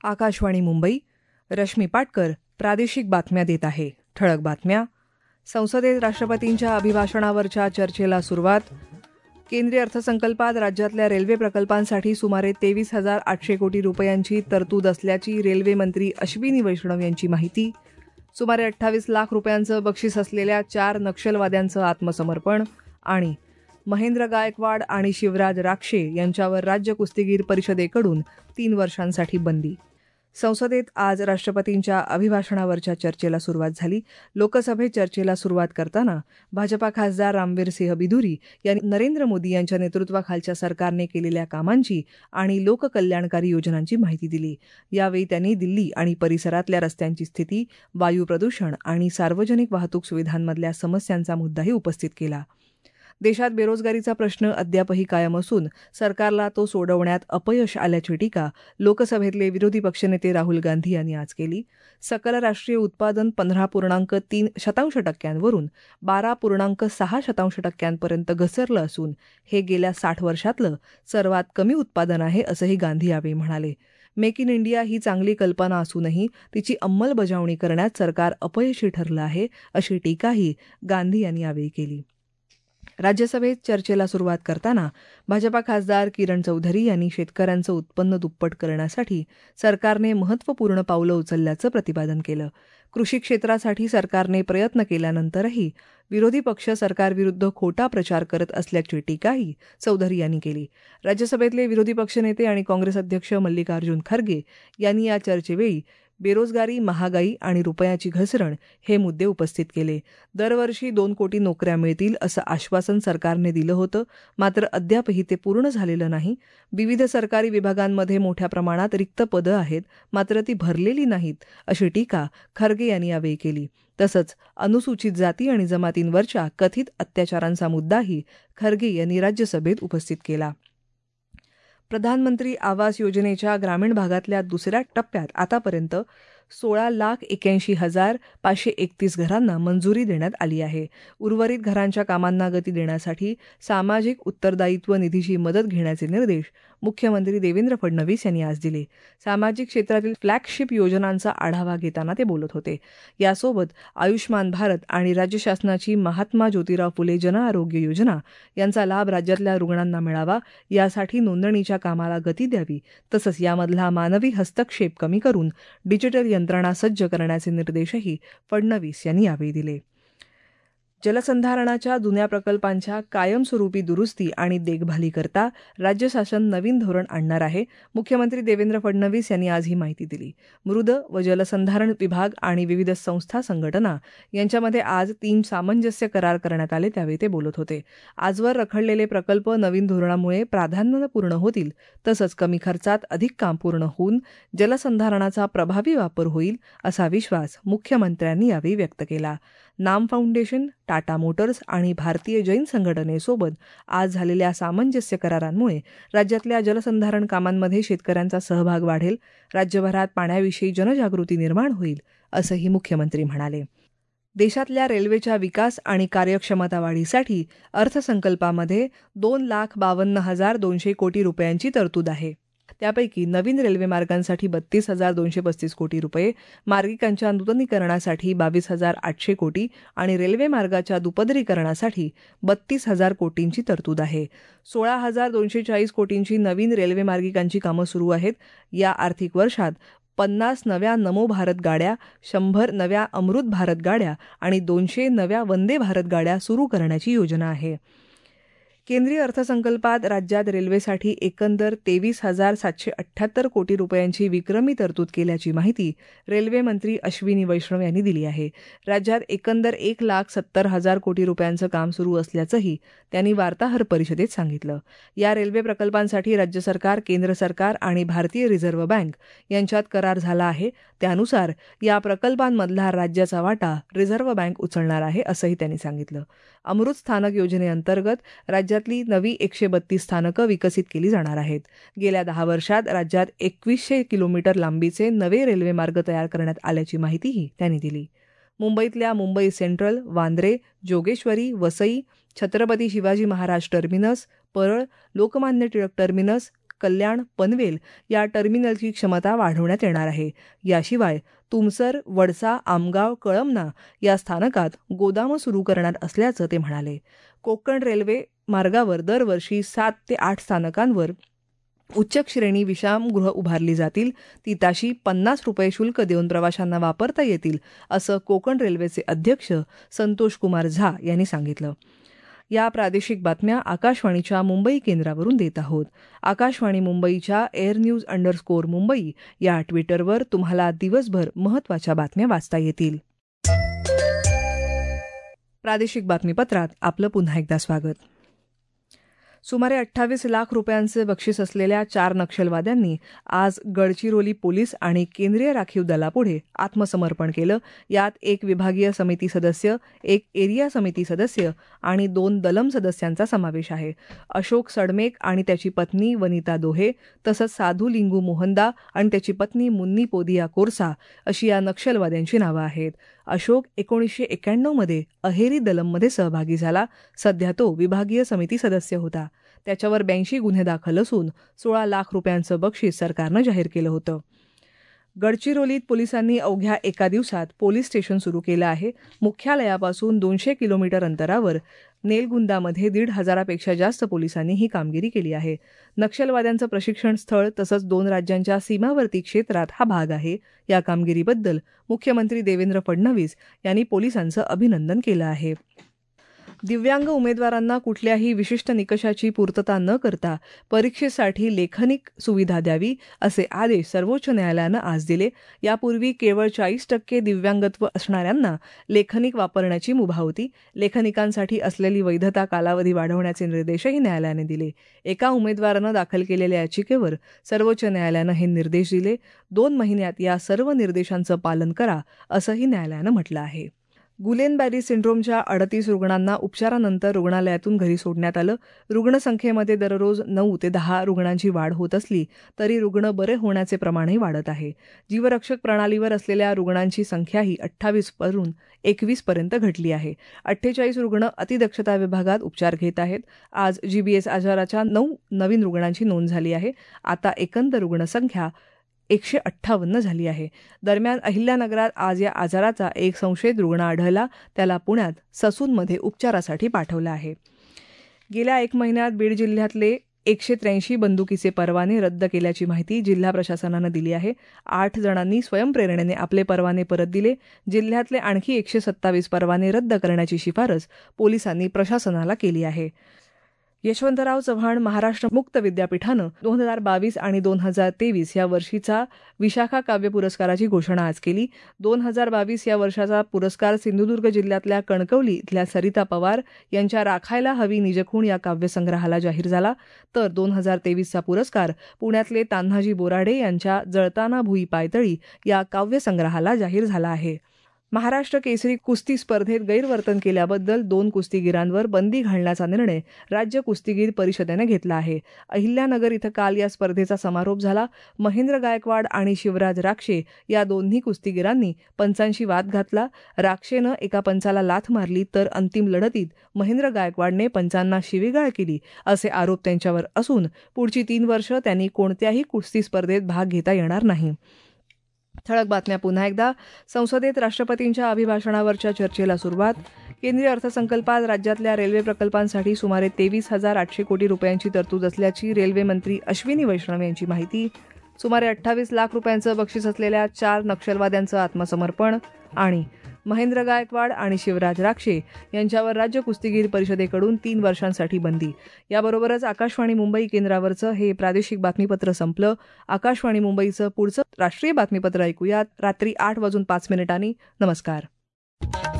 आकाशवाणी मुंबई. रश्मी पाटकर प्रादेशिक बातम्या देत आहे. ठळक बातम्या. संसदेत राष्ट्रपतींच्या अभिभाषणावरच्या चर्चेला सुरुवात. केंद्रीय अर्थसंकल्पात राज्यातल्या रेल्वे प्रकल्पांसाठी सुमारे 23,800 कोटी रुपयांची तरतूद असल्याची रेल्वे मंत्री अश्विनी वैष्णव यांची माहिती. सुमारे 28 लाख रुपयांचं बक्षीस असलेल्या 4 नक्षलवाद्यांचं आत्मसमर्पण. आणि महेंद्र गायकवाड आणि शिवराज राक्षे यांच्यावर राज्य कुस्तीगीर परिषदेकडून 3 वर्षांसाठी बंदी. संसदेत आज राष्ट्रपतींच्या अभिभाषणावरच्या चर्चेला सुरुवात झाली. लोकसभेत चर्चेला सुरुवात करताना भाजपा खासदार रामवीरसिंह बिधुरी यांनी नरेंद्र मोदी यांच्या नेतृत्वाखालच्या सरकारने केलेल्या कामांची आणि लोककल्याणकारी योजनांची माहिती दिली. यावेळी त्यांनी दिल्ली आणि परिसरातल्या रस्त्यांची स्थिती, वायू प्रदूषण आणि सार्वजनिक वाहतूक सुविधांमधल्या समस्यांचा मुद्दाही उपस्थित केला. देशात बेरोजगारीचा प्रश्न अद्यापही कायम असून सरकारला तो सोडवण्यात अपयश आल्याची टीका लोकसभेतले विरोधी पक्षनेते राहुल गांधी यांनी आज केली. सकल राष्ट्रीय उत्पादन 15.3% वरून 12.6% घसरलं असून हे गेल्या 60 वर्षातलं सर्वात कमी उत्पादन आहे असंही गांधी यावेळी म्हणाले. मेक इन इंडिया ही चांगली कल्पना असूनही तिची अंमलबजावणी करण्यात सरकार अपयशी ठरलं आहे अशी टीकाही गांधी यांनी यावेळी केली. राज्यसभेत चर्चेला सुरुवात करताना भाजपा खासदार किरण चौधरी यांनी शेतकऱ्यांचं उत्पन्न दुप्पट करण्यासाठी सरकारने महत्त्वपूर्ण पावलं उचलल्याचं प्रतिपादन केलं. कृषी क्षेत्रासाठी सरकारने प्रयत्न केल्यानंतरही विरोधी पक्ष सरकारविरुद्ध खोटा प्रचार करत असल्याची टीकाही चौधरी यांनी केली. राज्यसभेतले विरोधी पक्षनेते आणि काँग्रेस अध्यक्ष मल्लिकार्जुन खरगे यांनी या चर्चेवेळी बेरोजगारी, महागाई आणि रुपयाची घसरण हे मुद्दे उपस्थित केले. दरवर्षी 2 कोटी नोकऱ्या मिळतील असं आश्वासन सरकारने दिलं होतं, मात्र अद्यापही ते पूर्ण झालेलं नाही. विविध सरकारी विभागांमध्ये मोठ्या प्रमाणात रिक्त पदं आहेत, मात्र ती भरलेली नाहीत अशी टीका खरगे यांनी यावेळी केली. तसंच अनुसूचित जाती आणि जमातींवरच्या कथित अत्याचारांचा मुद्दाही खरगे यांनी राज्यसभेत उपस्थित केला. प्रधानमंत्री आवास योजनेच्या ग्रामीण भागातल्या दुसऱ्या टप्प्यात आतापर्यंत 16,81,531 घरांना मंजुरी देण्यात आली आहे. उर्वरित घरांच्या कामांना गती देण्यासाठी सामाजिक उत्तरदायित्व निधीची मदत घेण्याचे निर्देश मुख्यमंत्री देवेंद्र फडणवीस यांनी आज दिले. सामाजिक क्षेत्रातील फ्लॅगशिप योजनांचा आढावा घेताना ते बोलत होते. यासोबत आयुष्मान भारत आणि राज्य शासनाची महात्मा ज्योतिराव फुले जनआरोग्य योजना यांचा लाभ राज्यातल्या रुग्णांना मिळावा यासाठी नोंदणीच्या कामाला गती द्यावी, तसंच यामधला मानवी हस्तक्षेप कमी करून डिजिटल यंत्रणा सज्ज करण्याचे निर्देशही फडणवीस यांनी यावेळी दिले. जलसंधारणाच्या जुन्या प्रकल्पांच्या कायमस्वरूपी दुरुस्ती आणि देखभालीकरता राज्य शासन नवीन धोरण आणणार आहे. मुख्यमंत्री देवेंद्र फडणवीस यांनी आज ही माहिती दिली. मृद व जलसंधारण विभाग आणि विविध संस्था संघटना यांच्यामध्ये आज 3 सामंजस्य करार करण्यात आले, त्यावेळी ते बोलत होते. आजवर रखडलेले प्रकल्प नवीन धोरणामुळे प्राधान्यानं पूर्ण होतील, तसंच कमी खर्चात अधिक काम पूर्ण होऊन जलसंधारणाचा प्रभावी वापर होईल असा विश्वास मुख्यमंत्र्यांनी यावेळी व्यक्त केला. नाम फाउंडेशन, टाटा मोटर्स आणि भारतीय जैन संघटनेसोबत आज झालेल्या सामंजस्य करारांमुळे राज्यातल्या जलसंधारण कामांमध्ये शेतकऱ्यांचा सहभाग वाढेल, राज्यभरात पाण्याविषयी जनजागृती निर्माण होईल असंही मुख्यमंत्री म्हणाले. देशातल्या रेल्वेच्या विकास आणि कार्यक्षमता वाढीसाठी अर्थसंकल्पामध्ये 2,52,200 कोटी रुपयांची तरतूद आहे. त्यापैकी नवीन रेल्वे मार्गांसाठी 32,235 कोटी रुपये, मार्गिकांच्या नूतनीकरणासाठी 22,800 कोटी आणि रेल्वे मार्गाच्या दुपदरीकरणासाठी 32,000 कोटींची तरतूद आहे. 16,240 कोटींची नवीन रेल्वे मार्गिकांची कामं सुरू आहेत. या आर्थिक वर्षात 50 नव्या नमो भारत गाड्या, 100 नव्या अमृत भारत गाड्या आणि 200 नव्या वंदे भारत गाड्या सुरू करण्याची योजना आहे. केंद्रीय अर्थसंकल्पात राज्यात रेल्वेसाठी एकंदर 23,778 कोटी रुपयांची विक्रमी तरतूद केल्याची माहिती रेल्वे मंत्री अश्विनी वैष्णव यांनी दिली आहे. राज्यात एकंदर 1,70,000 कोटी रुपयांचं काम सुरू असल्याचंही त्यांनी वार्ताहर परिषदेत सांगितलं. या रेल्वे प्रकल्पांसाठी राज्य सरकार, केंद्र सरकार आणि भारतीय रिझर्व्ह बँक यांच्यात करार झाला आहे. त्यानुसार या प्रकल्पांमधला राज्याचा वाटा रिझर्व्ह बँक उचलणार आहे असंही त्यांनी सांगितलं. अमृत स्थानक योजनेअंतर्गत राज्यातली नवी 132 स्थानकं विकसित केली जाणार आहेत. गेल्या 10 वर्षात राज्यात 2100 किलोमीटर लांबीचे नवे रेल्वे मार्ग तयार करण्यात आल्याची माहितीही त्यांनी दिली. मुंबईतल्या Mumbai central, Vandre, Jogeshwari, Vasai, Chhatrapati Shivaji Maharaj terminus, Parel, Lokmanya Tilak terminus, Kalyan, Panvel या टर्मिनलची क्षमता वाढवण्यात येणार आहे. याशिवाय तुमसर, वडसा, आमगाव, कळमना या स्थानकात गोदामं सुरू करणार असल्याचं ते म्हणाले. कोकण रेल्वे मार्गावर दरवर्षी 7 ते 8 स्थानकांवर उच्च श्रेणी विश्रामगृह उभारली जातील. ती ताशी 50 रुपये शुल्क देऊन प्रवाशांना वापरता येतील, असं कोकण रेल्वेचे अध्यक्ष संतोष कुमार झा यांनी सांगितलं. या प्रादेशिक बातम्या आकाशवाणीच्या मुंबई केंद्रावरून देत आहोत. आकाशवाणी मुंबईच्या airnews_मुंबई या ट्विटरवर तुम्हाला दिवसभर महत्त्वाच्या बातम्या वाचता येतील. प्रादेशिक बातमीपत्रात आपलं पुन्हा एकदा स्वागत. सुमारे 28 लाख रुपयांचे बक्षीस असलेल्या 4 नक्षलवाद्यांनी आज गडचिरोली पोलीस आणि केंद्रीय राखीव दलापुढे आत्मसमर्पण केलं. यात 1 विभागीय समिती सदस्य, 1 एरिया समिती सदस्य आणि 2 दलम सदस्यांचा समावेश आहे. अशोक सडमेक आणि त्याची पत्नी वनिता दोहे तसंच साधू लिंगू मोहंदा आणि त्याची पत्नी मुन्नी पोदिया कोरसा अशी या नक्षलवाद्यांची नावं आहेत. अशोक 1991 मध्ये अहेरी दलममध्ये सहभागी झाला. सध्या तो विभागीय समिती सदस्य होता. त्याच्यावर 82 गुन्हे दाखल असून 16 लाख रुपयांचं बक्षीस सरकारनं जाहीर केलं होतं. गडचिरोलीत पोलिसांनी अवघ्या एका दिवसात पोलीस स्टेशन सुरू केलं आहे. मुख्यालयापासून 200 किलोमीटर अंतरावर नेलगुंदामध्ये 1,500पेक्षा जास्त पोलिसांनी ही कामगिरी केली आहे. नक्षलवाद्यांचं प्रशिक्षण स्थळ तसंच 2 राज्यांच्या सीमावर्ती क्षेत्रात हा भाग आहे. या कामगिरीबद्दल मुख्यमंत्री देवेंद्र फडणवीस यांनी पोलिसांचं अभिनंदन केलं आहे. दिव्यांग उमेदवारांना कुठल्याही विशिष्ट निकषाची पूर्तता न करता परीक्षेसाठी लेखनिक सुविधा द्यावी असे आदेश सर्वोच्च न्यायालयानं आज दिले. यापूर्वी केवळ 40% दिव्यांगत्व असणाऱ्यांना लेखनिक वापरण्याची मुभा होती. लेखनिकांसाठी असलेली वैधता कालावधी वाढवण्याचे निर्देशही न्यायालयाने दिले. एका उमेदवारानं दाखल केलेल्या याचिकेवर सर्वोच्च न्यायालयानं हे निर्देश दिले. 2 महिन्यात या सर्व निर्देशांचं पालन करा असंही न्यायालयानं म्हटलं आहे. गुलेनबॅरी सिंड्रोमच्या 38 रुग्णांना उपचारानंतर रुग्णालयातून घरी सोडण्यात आलं. रुग्णसंख्येमध्ये दररोज 9 ते 10 रुग्णांची वाढ होत असली तरी रुग्ण बरे होण्याचे प्रमाणही वाढत आहे. जीवरक्षक प्रणालीवर असलेल्या रुग्णांची संख्याही 28 वरून 21 पर्यंत घटली आहे. 48 रुग्ण अतिदक्षता विभागात उपचार घेत आहेत. आज GBS आजाराच्या 9 नवीन रुग्णांची नोंद झाली आहे. आता एकंदर रुग्णसंख्या 158 झाली आहे. दरम्यान अहिल्यानगरात आज या आजाराचा एक संशयित रुग्ण आढळला. त्याला पुण्यात ससूनमध्ये उपचारासाठी पाठवलं आहे. गेल्या 1 महिन्यात बीड जिल्ह्यातले 183 बंदुकीचे परवाने रद्द केल्याची माहिती जिल्हा प्रशासनानं दिली आहे. 8 जणांनी स्वयंप्रेरणेने आपले परवाने परत दिले. जिल्ह्यातले आणखी 127 परवाने रद्द करण्याची शिफारस पोलिसांनी प्रशासनाला केली आहे. यशवंतराव चव्हाण महाराष्ट्र मुक्त विद्यापीठानं 2022 आणि 2023 या वर्षीचा विशाखा काव्य पुरस्काराची घोषणा आज केली. 2022 या वर्षाचा पुरस्कार सिंधुदुर्ग जिल्ह्यातल्या कणकवली इथल्या सरिता पवार यांच्या राखायला हवी निजखूण या काव्यसंग्रहाला जाहीर झाला. तर 2023चा पुरस्कार पुण्यातले तान्हाजी बोराडे यांच्या जळताना भुई पायतळी या काव्यसंग्रहाला जाहीर झाला आहे. महाराष्ट्र केसरी कुस्ती स्पर्धेत गैरवर्तन केल्याबद्दल 2 कुस्तीगिरांवर बंदी घालण्याचा निर्णय राज्य कुस्तीगीर परिषदेने घेतला आहे. अहिल्यानगर इथं काल या स्पर्धेचा समारोप झाला. महेंद्र गायकवाड आणि शिवराज राक्षे या दोन्ही कुस्तीगिरांनी पंचांशी वाद घातला. राक्षेनं एका पंचाला लाथ मारली तर अंतिम लढतीत महेंद्र गायकवाडने पंचांना शिवीगाळ केली असे आरोप त्यांच्यावर असून पुढची 3 वर्ष त्यांनी कोणत्याही कुस्ती स्पर्धेत भाग घेता येणार नाही. ठळक बातम्या पुन्हा एकदा. संसदेत राष्ट्रपतींच्या अभिभाषणावरच्या चर्चेला सुरुवात. केंद्रीय अर्थसंकल्पात राज्यातल्या रेल्वे प्रकल्पांसाठी सुमारे 23,800 कोटी रुपयांची तरतूद असल्याची रेल्वे मंत्री अश्विनी वैष्णव यांची माहिती. सुमारे 28 लाख रुपयांचं बक्षीस असलेल्या 4 नक्षलवाद्यांचं आत्मसमर्पण. आणि महेंद्र गायकवाड आणि शिवराज राक्षे यांच्यावर राज्य कुस्तीगीर परिषदेकडून 3 वर्षांसाठी बंदी. याबरोबरच आकाशवाणी मुंबई केंद्रावरचं हे प्रादेशिक बातमीपत्र संपलं. आकाशवाणी मुंबईचं पुढचं राष्ट्रीय बातमीपत्र ऐकूयात रात्री 8:05 नमस्कार.